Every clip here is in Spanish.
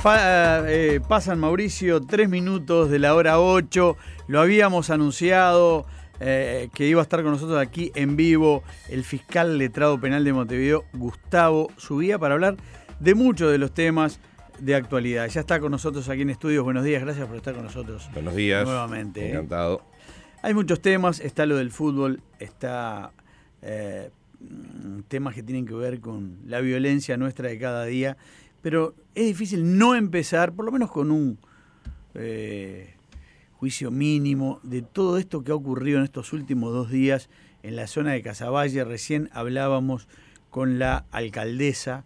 Pasan, Mauricio, 3 minutos de la hora 8. Lo habíamos anunciado que iba a estar con nosotros aquí en vivo el fiscal letrado penal de Montevideo, Gustavo Subía, para hablar de muchos de los temas de actualidad. Ya está con nosotros aquí en estudios. Buenos días, gracias por estar con nosotros. Buenos días. Nuevamente. Encantado. Hay muchos temas, está lo del fútbol, está temas que tienen que ver con la violencia nuestra de cada día, pero es difícil no empezar, por lo menos con un juicio mínimo de todo esto que ha ocurrido en estos últimos 2 días en la zona de Casaballe. Recién hablábamos con la alcaldesa,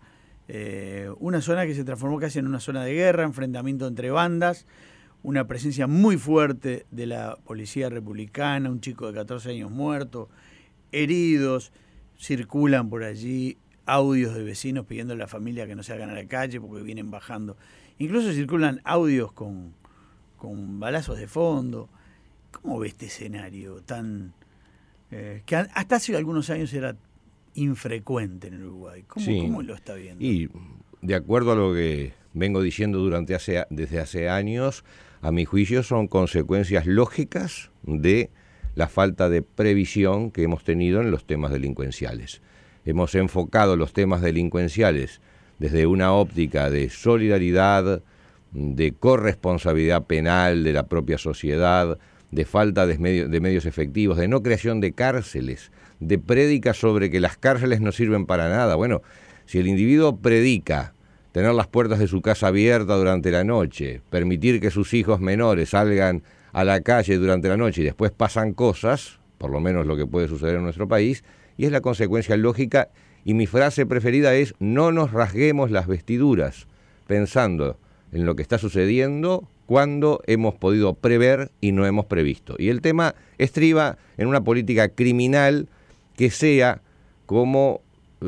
una zona que se transformó casi en una zona de guerra, enfrentamiento entre bandas, una presencia muy fuerte de la policía republicana, un chico de 14 años muerto, heridos, circulan por allí audios de vecinos pidiendo a la familia que no salgan a la calle porque vienen bajando. Incluso circulan audios con balazos de fondo. ¿Cómo ve este escenario tan que hasta hace algunos años era infrecuente en el Uruguay? ¿Cómo lo está viendo? Y de acuerdo a lo que vengo diciendo desde hace años, a mi juicio son consecuencias lógicas de la falta de previsión que hemos tenido en los temas delincuenciales. Hemos enfocado los temas delincuenciales desde una óptica de solidaridad, de corresponsabilidad penal de la propia sociedad, de falta de medios efectivos, de no creación de cárceles, de prédicas sobre que las cárceles no sirven para nada. Bueno, si el individuo predica tener las puertas de su casa abiertas durante la noche, permitir que sus hijos menores salgan a la calle durante la noche y después pasan cosas, por lo menos lo que puede suceder en nuestro país, y es la consecuencia lógica, y mi frase preferida es: no nos rasguemos las vestiduras pensando en lo que está sucediendo cuando hemos podido prever y no hemos previsto. Y el tema estriba en una política criminal que sea como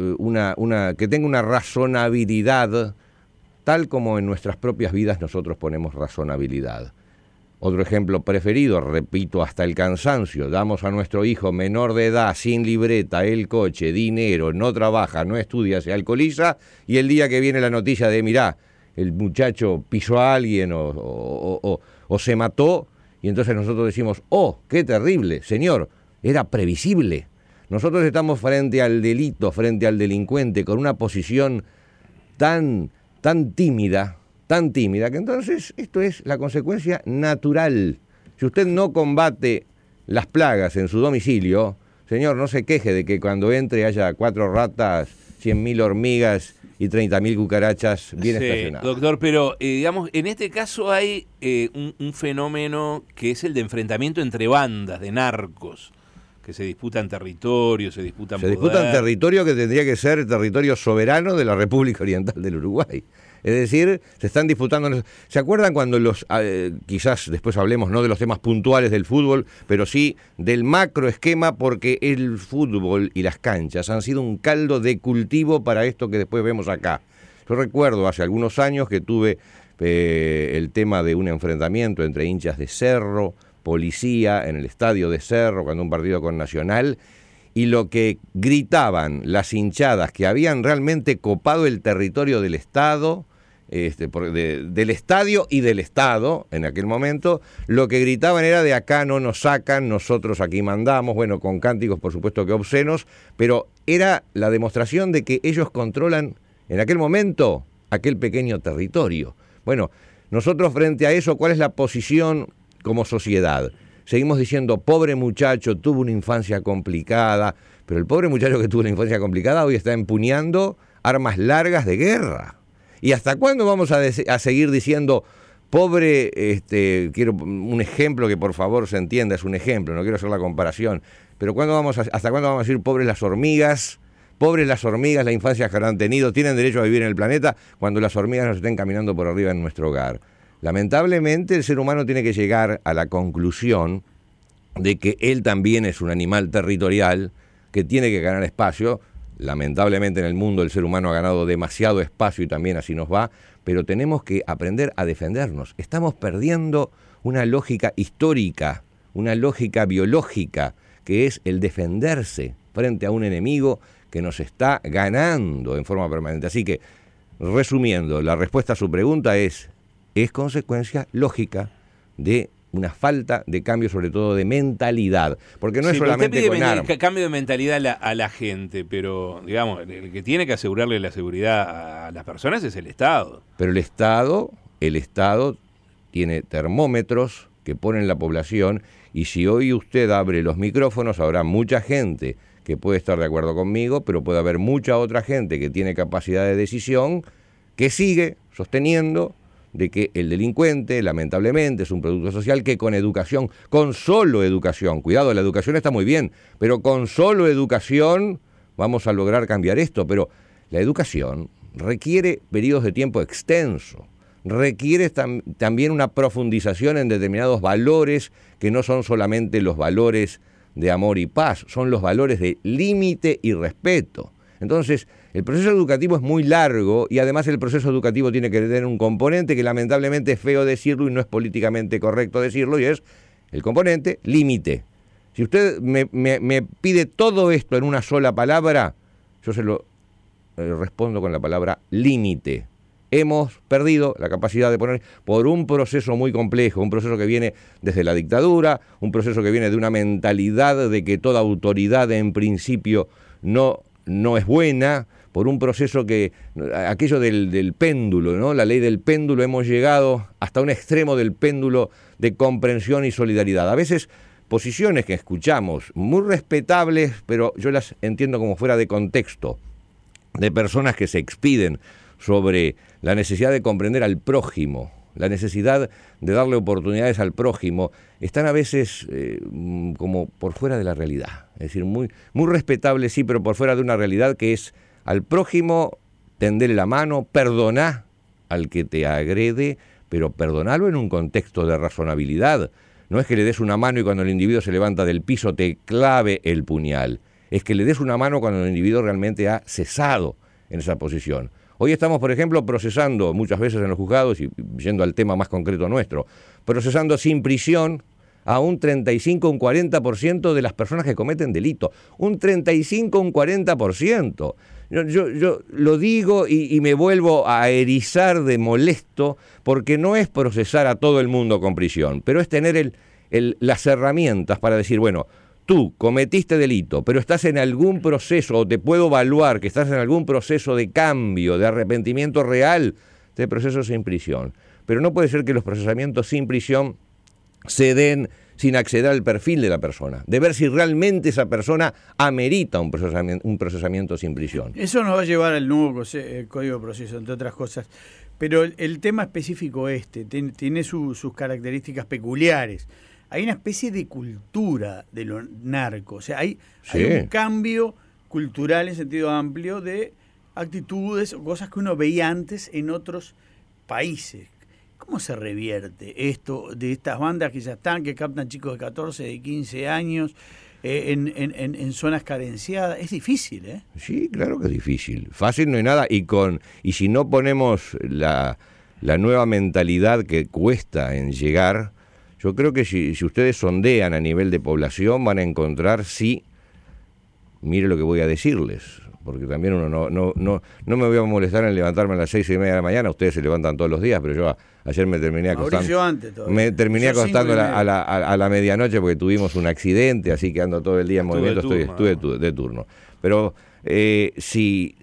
que tenga una razonabilidad, tal como en nuestras propias vidas nosotros ponemos razonabilidad. Otro ejemplo preferido, repito hasta el cansancio: damos a nuestro hijo menor de edad, sin libreta, el coche, dinero, no trabaja, no estudia, se alcoholiza, y el día que viene la noticia de mirá, el muchacho pisó a alguien o se mató, y entonces nosotros decimos: ¡oh, qué terrible! Señor, era previsible. Nosotros estamos frente al delito, frente al delincuente, con una posición tan tímida, que entonces esto es la consecuencia natural. Si usted no combate las plagas en su domicilio, señor, no se queje de que cuando entre haya 4 ratas, 100.000 hormigas y 30.000 cucarachas bien estacionadas. Doctor, pero digamos, en este caso hay un fenómeno que es el de enfrentamiento entre bandas de narcos, que se disputan territorio, se disputan territorio que tendría que ser territorio soberano de la República Oriental del Uruguay. Es decir, se están disputando. ¿Se acuerdan cuando quizás después hablemos no de los temas puntuales del fútbol, pero sí del macro esquema, porque el fútbol y las canchas han sido un caldo de cultivo para esto que después vemos acá? Yo recuerdo hace algunos años que tuve el tema de un enfrentamiento entre hinchas de Cerro, policía en el estadio de Cerro, cuando un partido con Nacional, y lo que gritaban las hinchadas que habían realmente copado el territorio del Estado, del estadio y del Estado, en aquel momento, lo que gritaban era: de acá no nos sacan, nosotros aquí mandamos, bueno, con cánticos por supuesto que obscenos, pero era la demostración de que ellos controlan en aquel momento aquel pequeño territorio. Bueno, nosotros frente a eso, ¿cuál es la posición como sociedad? Seguimos diciendo: pobre muchacho, tuvo una infancia complicada, pero el pobre muchacho que tuvo una infancia complicada hoy está empuñando armas largas de guerra. ¿Y hasta cuándo vamos a seguir diciendo pobre? Quiero un ejemplo que por favor se entienda, es un ejemplo, no quiero hacer la comparación, pero ¿hasta cuándo vamos a decir pobres las hormigas? Pobres las hormigas, la infancia que habrán tenido, tienen derecho a vivir en el planeta cuando las hormigas nos estén caminando por arriba en nuestro hogar. Lamentablemente el ser humano tiene que llegar a la conclusión de que él también es un animal territorial que tiene que ganar espacio. Lamentablemente en el mundo el ser humano ha ganado demasiado espacio y también así nos va, pero tenemos que aprender a defendernos. Estamos perdiendo una lógica histórica, una lógica biológica, que es el defenderse frente a un enemigo que nos está ganando en forma permanente. Así que resumiendo, la respuesta a su pregunta es consecuencia lógica de una falta de cambio, sobre todo de mentalidad, porque no es solamente con armas. Cambio de mentalidad a la gente, pero digamos, el que tiene que asegurarle la seguridad a las personas es el Estado. Pero el Estado tiene termómetros que ponen la población, y si hoy usted abre los micrófonos, habrá mucha gente que puede estar de acuerdo conmigo, pero puede haber mucha otra gente que tiene capacidad de decisión que sigue sosteniendo de que el delincuente, lamentablemente, es un producto social que con educación, con solo educación, cuidado, la educación está muy bien, pero con solo educación vamos a lograr cambiar esto. Pero la educación requiere periodos de tiempo extensos, requiere también una profundización en determinados valores que no son solamente los valores de amor y paz, son los valores de límite y respeto. Entonces, el proceso educativo es muy largo, y además el proceso educativo tiene que tener un componente que lamentablemente es feo decirlo y no es políticamente correcto decirlo, y es el componente límite. Si usted me pide todo esto en una sola palabra, yo se lo respondo con la palabra límite. Hemos perdido la capacidad de poner, por un proceso muy complejo, un proceso que viene desde la dictadura, un proceso que viene de una mentalidad de que toda autoridad en principio no es buena, por un proceso que, aquello del péndulo, ¿no? La ley del péndulo, hemos llegado hasta un extremo del péndulo de comprensión y solidaridad. A veces posiciones que escuchamos, muy respetables, pero yo las entiendo como fuera de contexto, de personas que se expiden sobre la necesidad de comprender al prójimo, la necesidad de darle oportunidades al prójimo, están a veces como por fuera de la realidad. Es decir, muy respetable, sí, pero por fuera de una realidad que es al prójimo tenderle la mano, perdoná al que te agrede, pero perdonalo en un contexto de razonabilidad. No es que le des una mano y cuando el individuo se levanta del piso te clave el puñal. Es que le des una mano cuando el individuo realmente ha cesado en esa posición. Hoy estamos, por ejemplo, procesando muchas veces en los juzgados, y yendo al tema más concreto nuestro, procesando sin prisión a un 35, un 40% de las personas que cometen delito. Un 35, un 40%. Yo lo digo y me vuelvo a erizar de molesto, porque no es procesar a todo el mundo con prisión, pero es tener las herramientas para decir, bueno, tú cometiste delito, pero estás en algún proceso, o te puedo evaluar que estás en algún proceso de cambio, de arrepentimiento real, de proceso sin prisión. Pero no puede ser que los procesamientos sin prisión se den sin acceder al perfil de la persona, de ver si realmente esa persona amerita un procesamiento sin prisión. Eso nos va a llevar al nuevo Código de Proceso, entre otras cosas. Pero el tema específico tiene sus características peculiares. Hay una especie de cultura de lo narco. O sea, hay un cambio cultural en sentido amplio de actitudes o cosas que uno veía antes en otros países. ¿Cómo se revierte esto de estas bandas que ya están, que captan chicos de 14, de 15 años en zonas carenciadas? Es difícil, ¿eh? Sí, claro que es difícil. Fácil no hay nada. Y si no ponemos la nueva mentalidad que cuesta en llegar, yo creo que si ustedes sondean a nivel de población van a encontrar, sí, mire lo que voy a decirles, porque también uno no me voy a molestar en levantarme a las 6:30 de la mañana. Ustedes se levantan todos los días, pero yo ayer me terminé acostando. Me terminé acostando a la medianoche porque tuvimos un accidente, así que ando todo el día en movimiento, estuve de turno. Pero si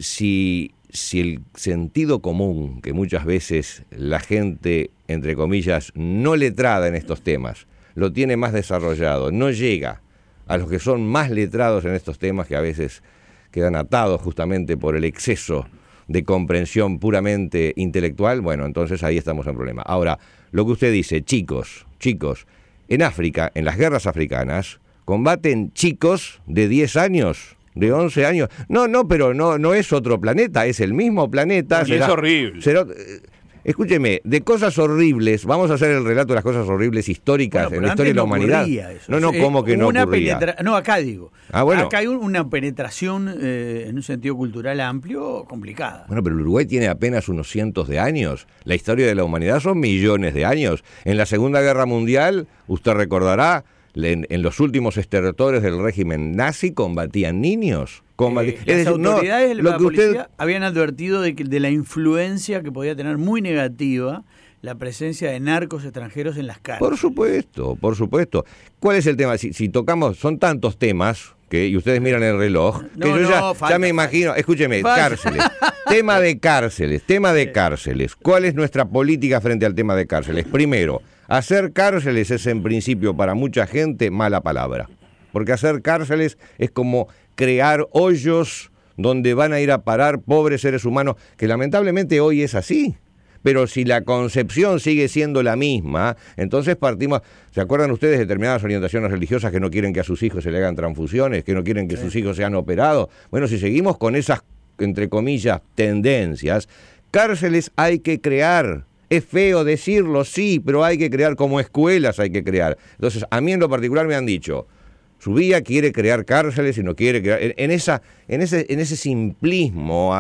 el sentido común, que muchas veces la gente, entre comillas, no letrada en estos temas, lo tiene más desarrollado, no llega a los que son más letrados en estos temas, que a veces quedan atados justamente por el exceso de comprensión puramente intelectual, bueno, entonces ahí estamos en problema. Ahora, lo que usted dice, chicos, en África, en las guerras africanas, combaten chicos de 10 años, de 11 años. Pero no es otro planeta, es el mismo planeta. Y es horrible. Escúcheme, de cosas horribles, vamos a hacer el relato de las cosas horribles históricas en la historia de la humanidad. ¿Cómo que no ocurría? Acá digo. Bueno. Acá hay una penetración en un sentido cultural amplio complicada. Bueno, pero el Uruguay tiene apenas unos cientos de años. La historia de la humanidad son millones de años. En la Segunda Guerra Mundial, usted recordará, en los últimos estertores del régimen nazi combatían niños. las autoridades de la policía habían advertido de la influencia que podía tener muy negativa la presencia de narcos extranjeros en las cárceles. Por supuesto. ¿Cuál es el tema? Si tocamos, son tantos temas y ustedes miran el reloj, que yo ya me imagino, escúcheme, cárceles, tema de cárceles. ¿Cuál es nuestra política frente al tema de cárceles? Primero, hacer cárceles es en principio para mucha gente mala palabra, porque hacer cárceles es como crear hoyos donde van a ir a parar pobres seres humanos, que lamentablemente hoy es así. Pero si la concepción sigue siendo la misma, entonces partimos... ¿Se acuerdan ustedes de determinadas orientaciones religiosas que no quieren que a sus hijos se le hagan transfusiones, que no quieren que sus hijos sean operados? Bueno, si seguimos con esas, entre comillas, tendencias, cárceles hay que crear. Es feo decirlo, sí, pero hay que crear, como escuelas hay que crear. Entonces, a mí en lo particular me han dicho... Subía quiere crear cárceles y no quiere crear... En ese simplismo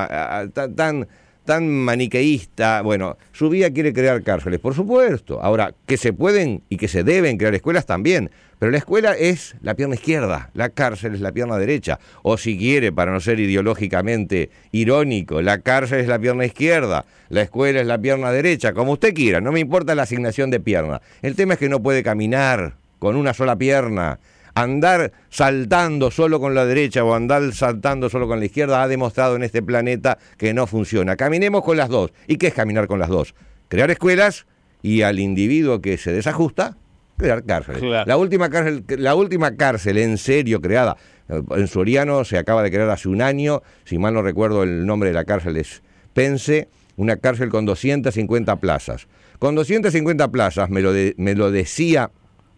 tan maniqueísta, bueno, Subía quiere crear cárceles, por supuesto. Ahora, que se pueden y que se deben crear escuelas también, pero la escuela es la pierna izquierda, la cárcel es la pierna derecha. O si quiere, para no ser ideológicamente irónico, la cárcel es la pierna izquierda, la escuela es la pierna derecha, como usted quiera, no me importa la asignación de pierna. El tema es que no puede caminar con una sola pierna. Andar saltando solo con la derecha o andar saltando solo con la izquierda ha demostrado en este planeta que no funciona. Caminemos con las dos. ¿Y qué es caminar con las dos? Crear escuelas y al individuo que se desajusta, crear cárceles. Claro. La última cárcel en serio creada, en Soriano se acaba de crear hace un año, si mal no recuerdo el nombre de la cárcel es Pence, una cárcel con 250 plazas. Con 250 plazas, me lo decía...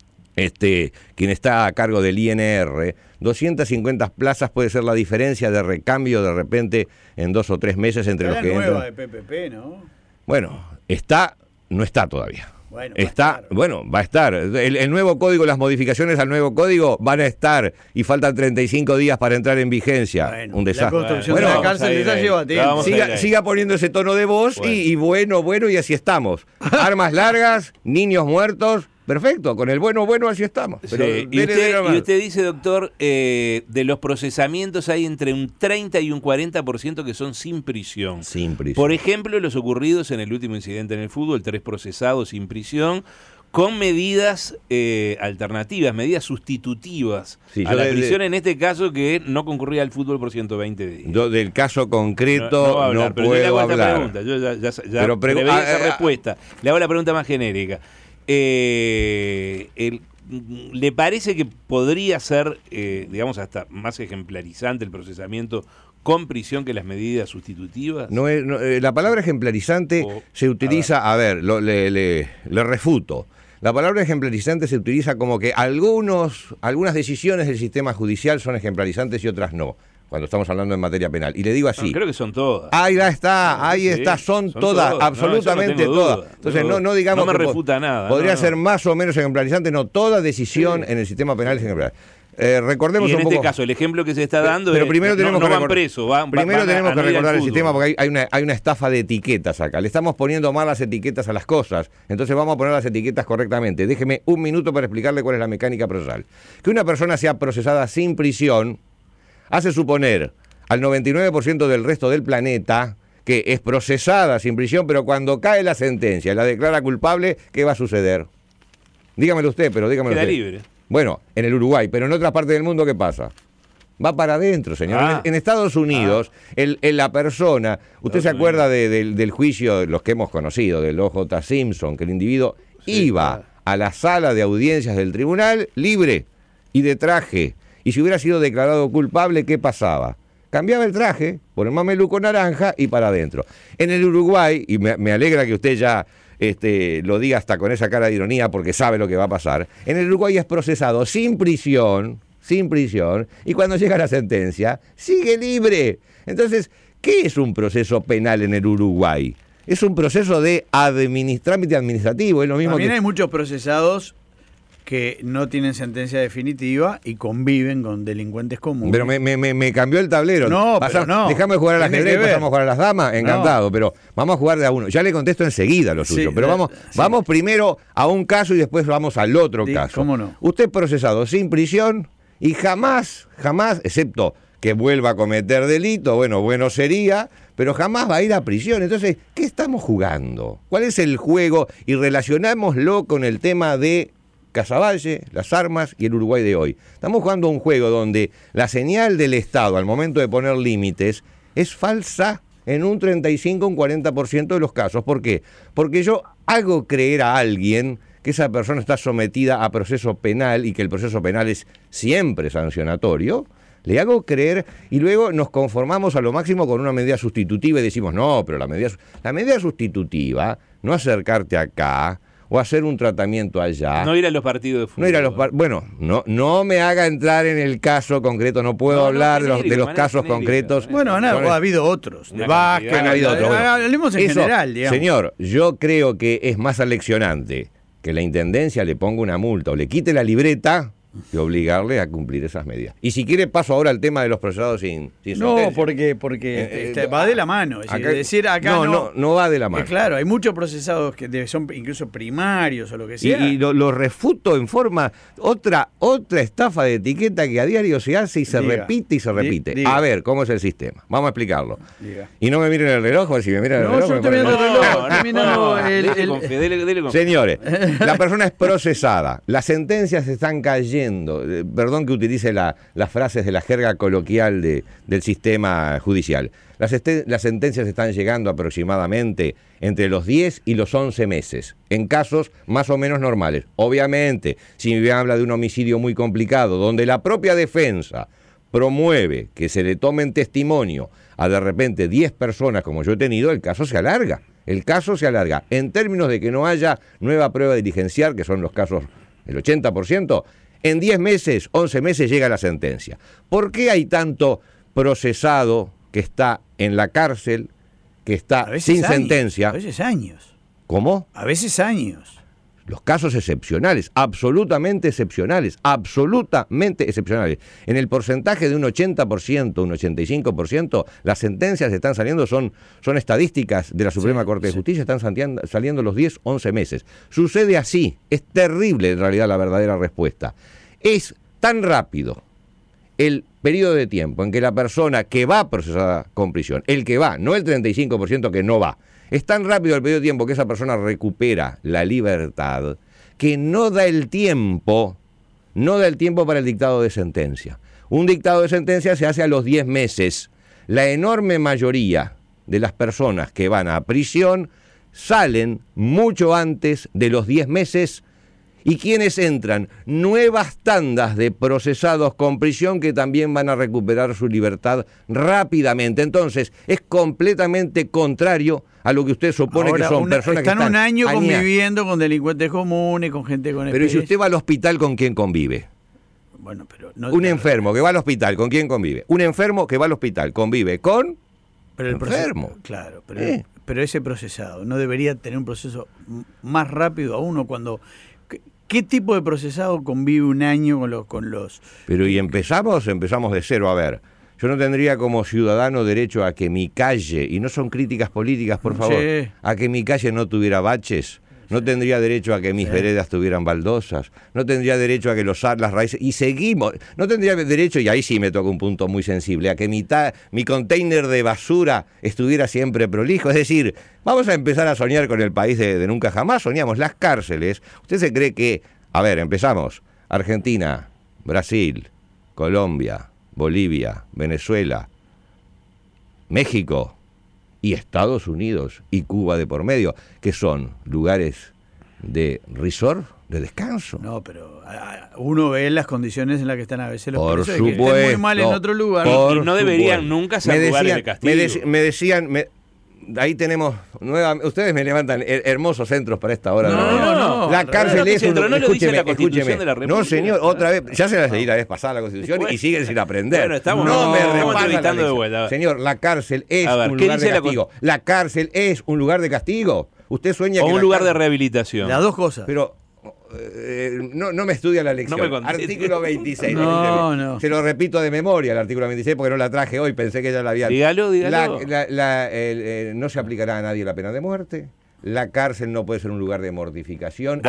quien está a cargo del INR, 250 plazas puede ser la diferencia de recambio de repente en 2 o 3 meses entre los que entran. La nueva de PPP, ¿no? Bueno, no está todavía. Bueno, va a estar. El nuevo código, las modificaciones al nuevo código van a estar y faltan 35 días para entrar en vigencia. Bueno, un desastre. La construcción de la cárcel esa lleva tiempo. Siga poniendo ese tono de voz y bueno, y así estamos. Armas largas, niños muertos. Perfecto, con el bueno, así estamos. Pero sí. Y usted dice, doctor, de los procesamientos hay entre un 30 y un 40% que son sin prisión. Sin prisión. Por ejemplo, los ocurridos en el último incidente en el fútbol, 3 procesados sin prisión, con medidas alternativas, medidas sustitutivas a la prisión, en este caso que no concurría al fútbol por 120 días. Yo del caso concreto no puedo hablar. Yo ya prevé esa respuesta. Le hago la pregunta más genérica. ¿Le parece que podría ser, digamos, hasta más ejemplarizante el procesamiento con prisión que las medidas sustitutivas? La palabra ejemplarizante se utiliza, le refuto. La palabra ejemplarizante se utiliza como que algunas decisiones del sistema judicial son ejemplarizantes y otras no, cuando estamos hablando en materia penal. Y le digo así. No, creo que son todas. Ahí está, son todas, absolutamente todas. Entonces no digamos no me refuta nada. Podría ser más o menos ejemplarizante, no, toda decisión en el sistema penal es ejemplar. Recordemos y en un poco, este caso, el ejemplo que se está dando pero primero tenemos van presos. Primero tenemos que recordar el sistema porque hay una estafa de etiquetas acá. Le estamos poniendo malas etiquetas a las cosas. Entonces vamos a poner las etiquetas correctamente. Déjeme un minuto para explicarle cuál es la mecánica procesal. Que una persona sea procesada sin prisión hace suponer al 99% del resto del planeta que es procesada sin prisión, pero cuando cae la sentencia y la declara culpable, ¿qué va a suceder? Dígamelo usted, pero dígamelo usted. Queda libre. Bueno, en el Uruguay, pero en otras partes del mundo, ¿qué pasa? Va para adentro, señor. En Estados Unidos, la persona... ¿Usted se acuerda del juicio, los que hemos conocido, del O.J. Simpson, que el individuo iba a la sala de audiencias del tribunal libre y de traje? Y si hubiera sido declarado culpable, ¿qué pasaba? Cambiaba el traje por el mameluco naranja y para adentro. En el Uruguay, y me alegra que usted ya... lo diga hasta con esa cara de ironía porque sabe lo que va a pasar. En el Uruguay es procesado sin prisión, y cuando llega la sentencia, sigue libre. Entonces, ¿qué es un proceso penal en el Uruguay? Es un proceso de trámite administrativo, es lo mismo. También hay muchos procesados que no tienen sentencia definitiva y conviven con delincuentes comunes. Pero me cambió el tablero. No. Dejamos de jugar al ajedrez, pasamos a jugar a las damas, encantado, pero vamos a jugar de a uno. Ya le contesto enseguida lo suyo, pero vamos primero a un caso y después vamos al otro caso. ¿Cómo no? Usted procesado sin prisión y jamás, excepto que vuelva a cometer delito, bueno sería, pero jamás va a ir a prisión. Entonces, ¿qué estamos jugando? ¿Cuál es el juego? Y relacionámoslo con el tema de Casaballe, las armas y el Uruguay de hoy. Estamos jugando un juego donde la señal del Estado al momento de poner límites es falsa en un 35, un 40% de los casos. ¿Por qué? Porque yo hago creer a alguien que esa persona está sometida a proceso penal y que el proceso penal es siempre sancionatorio. Le hago creer y luego nos conformamos a lo máximo con una medida sustitutiva y decimos, no, pero la medida sustitutiva, no acercarte acá o hacer un tratamiento allá. No ir a los partidos de fútbol. No ir a los bueno, no me haga entrar en el caso concreto, no puedo hablar de los casos concretos. Bueno, ha habido otros, de Vázquez, han habido otros. Bueno, hablemos en general, digamos. Señor, yo creo que es más aleccionante que la Intendencia le ponga una multa o le quite la libreta que obligarle a cumplir esas medidas. Y si quiere paso ahora al tema de los procesados sin sentencia. No, porque va de la mano. Es decir, acá no va de la mano. Claro, hay muchos procesados que son incluso primarios o lo que sea. Y lo refuto en forma, otra estafa de etiqueta que a diario se hace y se repite y se repite. Diga. A ver, ¿cómo es el sistema? Vamos a explicarlo. Diga. Y no me miren el reloj, porque si me miran el reloj... Yo estoy mirando el reloj. Dele. Señores, la persona es procesada, las sentencias están cayendo. Perdón que utilice las frases de la jerga coloquial del sistema judicial. Las sentencias están llegando aproximadamente entre los 10 y los 11 meses, en casos más o menos normales. Obviamente, si me habla de un homicidio muy complicado, donde la propia defensa promueve que se le tomen testimonio a de repente 10 personas como yo he tenido, el caso se alarga. En términos de que no haya nueva prueba diligencial, que son los casos el 80%, en 10 meses, 11 meses llega la sentencia. ¿Por qué hay tanto procesado que está en la cárcel, que está sin sentencia? A veces años. ¿Cómo? A veces años. Los casos excepcionales, absolutamente excepcionales. En el porcentaje de un 80%, un 85%, las sentencias que están saliendo son estadísticas de la Suprema Corte de Justicia, están saliendo los 10, 11 meses. Sucede así, es terrible en realidad la verdadera respuesta. Es tan rápido el periodo de tiempo en que la persona que va procesada con prisión, el que va, no el 35% que no va, es tan rápido el periodo de tiempo que esa persona recupera la libertad que no da el tiempo para el dictado de sentencia. Un dictado de sentencia se hace a los 10 meses. La enorme mayoría de las personas que van a prisión salen mucho antes de los 10 meses. ¿Y quiénes entran? Nuevas tandas de procesados con prisión que también van a recuperar su libertad rápidamente. Entonces, es completamente contrario a lo que usted supone que son personas que están un año conviviendo con delincuentes comunes, con gente con Pero si usted va al hospital, ¿con quién convive? Bueno, pero no, un enfermo que va al hospital, ¿con quién convive? Un enfermo que va al hospital convive con enfermo. Claro, pero ese procesado no debería tener un proceso más rápido a uno cuando... ¿Qué tipo de procesado convive un año con los...? Pero y empezamos de cero. A ver, yo no tendría como ciudadano derecho a que mi calle, y no son críticas políticas, por favor, a que mi calle no tuviera baches. No tendría derecho a que mis veredas tuvieran baldosas, no tendría derecho a que las raíces, y seguimos, no tendría derecho, y ahí sí me toca un punto muy sensible, a que mi container de basura estuviera siempre prolijo. Es decir, vamos a empezar a soñar con el país de nunca jamás soñamos. Las cárceles, usted se cree que, a ver, empezamos, Argentina, Brasil, Colombia, Bolivia, Venezuela, México y Estados Unidos y Cuba de por medio, que son lugares de resort, de descanso. No, pero uno ve las condiciones en las que están a veces los presos, que estén muy mal en otro lugar. Y no deberían nunca ser lugares de castigo. Me decían, ahí tenemos ustedes me levantan hermosos centros para esta hora. No. La cárcel es un... No lo dice la Constitución de la República. No, señor, otra vez, ya se las leí la vez pasada la Constitución y siguen sin aprender. Bueno, estamos entrevistando de vuelta. Señor, la cárcel es un lugar de castigo. La cárcel es un lugar de castigo. Usted sueña que un lugar de rehabilitación. Las dos cosas. Pero no me estudia la lección. Artículo 26. No. Se lo repito de memoria el artículo 26 porque no la traje hoy, pensé que ya la había... Dígalo. No se aplicará a nadie la pena de muerte. la cárcel no puede ser un lugar de mortificación.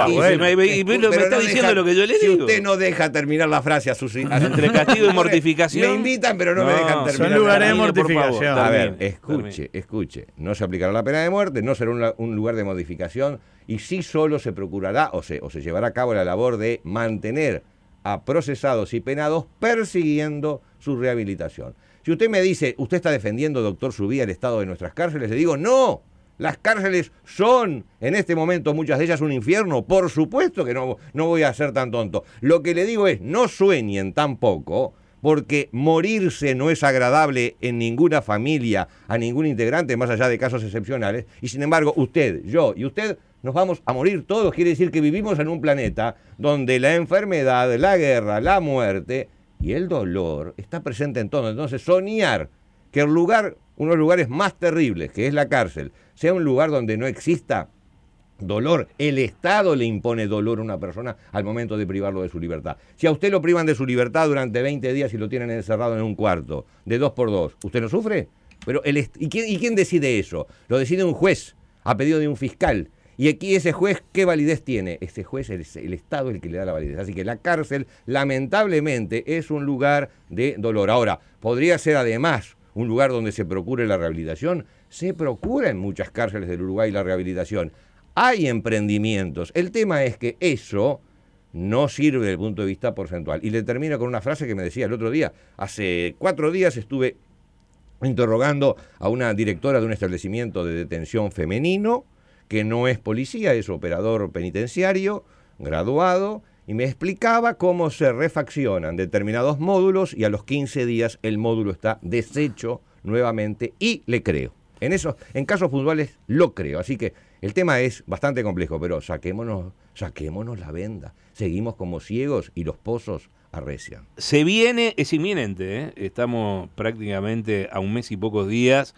Me está diciendo lo que yo le digo. Si usted no deja terminar la frase entre castigo y mortificación. Me invitan, pero no me dejan terminar. Son lugares de mortificación. A ver, escuche. No se aplicará la pena de muerte, no será un lugar de modificación, y sí solo se procurará o se llevará a cabo la labor de mantener a procesados y penados persiguiendo su rehabilitación. Si usted me dice, usted está defendiendo, doctor Subía, el estado de nuestras cárceles, le digo, no. Las cárceles son, en este momento, muchas de ellas un infierno. Por supuesto que no voy a ser tan tonto. Lo que le digo es, no sueñen tampoco, porque morirse no es agradable en ninguna familia, a ningún integrante, más allá de casos excepcionales. Y sin embargo, usted, yo y usted nos vamos a morir todos. Quiere decir que vivimos en un planeta donde la enfermedad, la guerra, la muerte y el dolor está presente en todo. Entonces, soñar que uno de los lugares más terribles, que es la cárcel, sea un lugar donde no exista dolor, el Estado le impone dolor a una persona al momento de privarlo de su libertad. Si a usted lo privan de su libertad durante 20 días y lo tienen encerrado en un cuarto de 2x2, ¿usted no sufre? Pero ¿y quién decide eso? Lo decide un juez a pedido de un fiscal. Y aquí ese juez, ¿qué validez tiene? Ese juez es el Estado el que le da la validez. Así que la cárcel, lamentablemente, es un lugar de dolor. Ahora, podría ser además un lugar donde se procure la rehabilitación. Se procura en muchas cárceles del Uruguay la rehabilitación. Hay emprendimientos. El tema es que eso no sirve desde el punto de vista porcentual. Y le termino con una frase que me decía el otro día. Hace 4 días estuve interrogando a una directora de un establecimiento de detención femenino, que no es policía, es operador penitenciario, graduado, y me explicaba cómo se refaccionan determinados módulos y a los 15 días el módulo está deshecho nuevamente, y le creo. En casos puntuales lo creo. Así que el tema es bastante complejo, pero saquémonos la venda. Seguimos como ciegos y los pozos arrecian. Se viene, es inminente, ¿eh? Estamos prácticamente a un mes y pocos días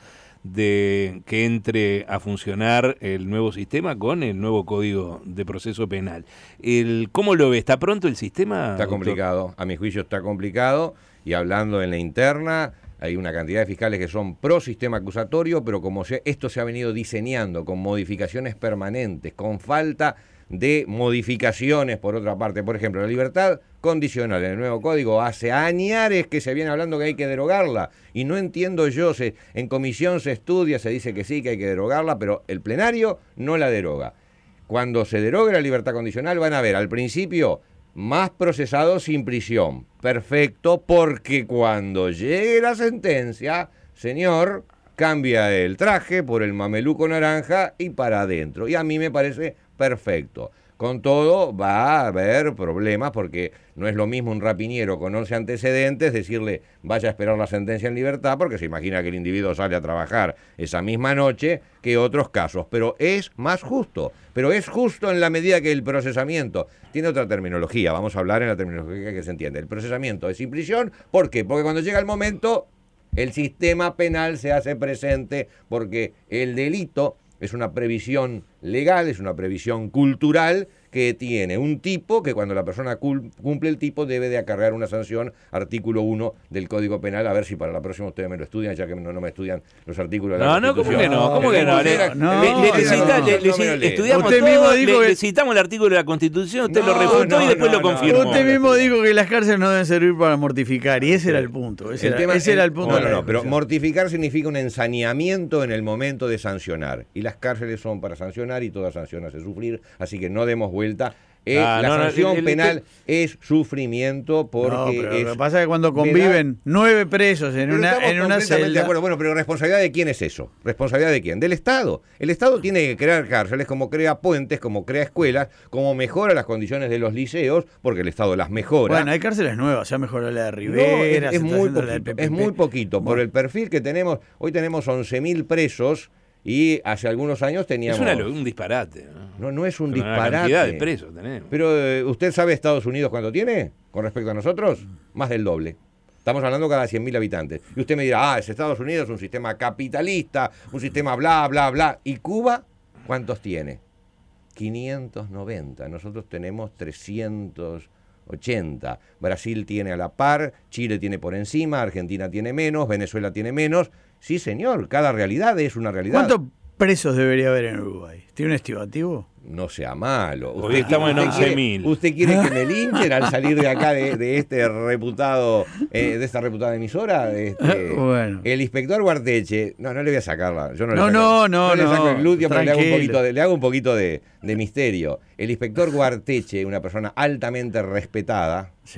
de que entre a funcionar el nuevo sistema con el nuevo Código de Proceso Penal. ¿Cómo lo ve? ¿Está pronto el sistema? Está complicado, a mi juicio está complicado, y hablando en la interna, hay una cantidad de fiscales que son pro sistema acusatorio, pero como esto se ha venido diseñando con modificaciones permanentes, con falta de modificaciones por otra parte. Por ejemplo, la libertad condicional en el nuevo código, hace añares que se viene hablando que hay que derogarla, y no entiendo yo, en comisión se estudia, se dice que sí, que hay que derogarla, pero el plenario no la deroga. Cuando se derogue la libertad condicional van a ver al principio más procesados sin prisión. Perfecto, porque cuando llegue la sentencia, señor, cambia el traje por el mameluco naranja y para adentro. Y a mí me parece perfecto. Con todo, va a haber problemas, porque no es lo mismo un rapiñero con 11 antecedentes decirle vaya a esperar la sentencia en libertad, porque se imagina que el individuo sale a trabajar esa misma noche, que otros casos. Pero es más justo. Pero es justo en la medida que el procesamiento tiene otra terminología. Vamos a hablar en la terminología que se entiende. El procesamiento es sin prisión. ¿Por qué? Porque cuando llega el momento, el sistema penal se hace presente, porque el delito es una previsión legal, es una previsión cultural que tiene un tipo que cuando la persona cumple el tipo debe de acarrear una sanción, artículo 1 del Código Penal. A ver si para la próxima ustedes me lo estudian, ya que no me estudian los artículos de la Constitución. ¿Cómo que no? Estudiamos todo, le citamos el artículo de la Constitución, usted lo refutó y después lo confirmó. Usted mismo dijo que las cárceles no deben servir para mortificar, y ese era el punto. Ese era el punto. No, pero mortificar significa un ensañamiento en el momento de sancionar, y las cárceles son para sancionar, y toda sanción hace sufrir, así que no demos vuelta. La sanción penal es sufrimiento, porque lo que pasa es que cuando conviven 9 presos en una celda. De acuerdo. Bueno, pero ¿responsabilidad de quién es eso? ¿Responsabilidad de quién? Del Estado. El Estado tiene que crear cárceles, como crea puentes, como crea escuelas, como mejora las condiciones de los liceos, porque el Estado las mejora. Bueno, hay cárceles nuevas, se ha mejorado la de Rivera, es muy poquito. Bueno, por el perfil que tenemos. Hoy tenemos 11.000 presos. Y hace algunos años teníamos... Es un disparate. No es un disparate. Una cantidad de presos tenemos. Pero ¿usted sabe Estados Unidos cuánto tiene con respecto a nosotros? Más del doble. Estamos hablando cada 100.000 habitantes. Y usted me dirá, es Estados Unidos, un sistema capitalista, un sistema bla, bla, bla. ¿Y Cuba cuántos tiene? 590. Nosotros tenemos 380. Brasil tiene a la par, Chile tiene por encima, Argentina tiene menos, Venezuela tiene menos. Sí, señor, cada realidad es una realidad. ¿Cuántos presos debería haber en Uruguay? ¿Tiene un estimativo? No sea malo. Hoy estamos en 11.000. ¿Usted quiere que me linchen al salir de acá de este reputado, de esta reputada emisora? Bueno. El inspector Guarteche, no le voy a sacarla. Yo No le saco el glúteo, pero tranquilo. le hago un poquito de misterio. El inspector Guarteche, una persona altamente respetada, Sí,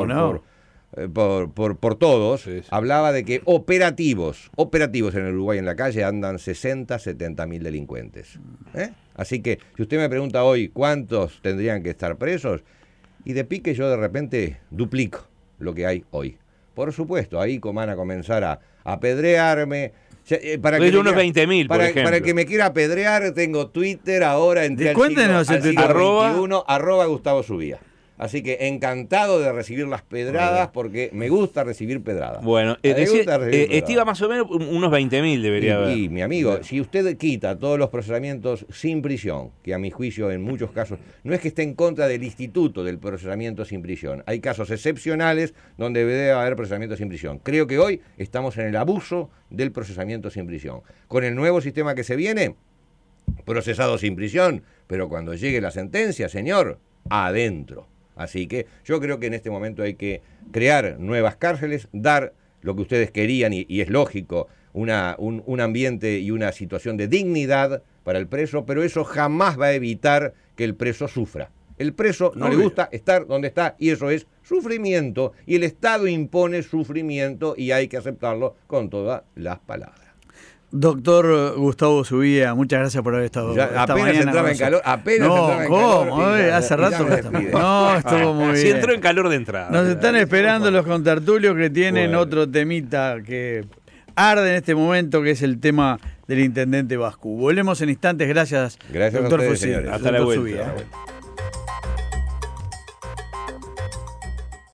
por todos, Sí. hablaba de que operativos en el Uruguay en la calle andan 60, 70 mil delincuentes. Así que si usted me pregunta hoy cuántos tendrían que estar presos, y de pique yo de repente duplico lo que hay hoy. Por supuesto, ahí van a comenzar a apedrearme. Para que unos 20.000, por ejemplo. Para que me quiera apedrear, tengo Twitter ahora, entré al Cuéntenos el siglo Twitter. XXI, @, Gustavo Subía. Así que encantado de recibir las pedradas, porque me gusta recibir pedradas. Bueno, estima más o menos unos 20.000 debería haber. Y mi amigo, si usted quita todos los procesamientos sin prisión, que a mi juicio en muchos casos, no es que esté en contra del instituto del procesamiento sin prisión, hay casos excepcionales donde debe haber procesamiento sin prisión. Creo que hoy estamos en el abuso del procesamiento sin prisión. Con el nuevo sistema que se viene, procesado sin prisión, pero cuando llegue la sentencia, señor, adentro. Así que yo creo que en este momento hay que crear nuevas cárceles, dar lo que ustedes querían, y es lógico, un ambiente y una situación de dignidad para el preso, pero eso jamás va a evitar que el preso sufra. El preso no le gusta estar donde está, y eso es sufrimiento, y el Estado impone sufrimiento y hay que aceptarlo con todas las palabras. Doctor Gustavo Subía, muchas gracias por haber estado esta apenas mañana entraba en calor, ¿Cómo? Hace rato que estamos. No, estuvo muy bien. Sí, entró en calor de entrada. Nos están esperando los contertulios que tienen otro temita que arde en este momento, que es el tema del intendente Bascu. Volvemos en instantes, gracias Gracias doctor a ustedes, Fusil, señores. Hasta la vuelta. Subía.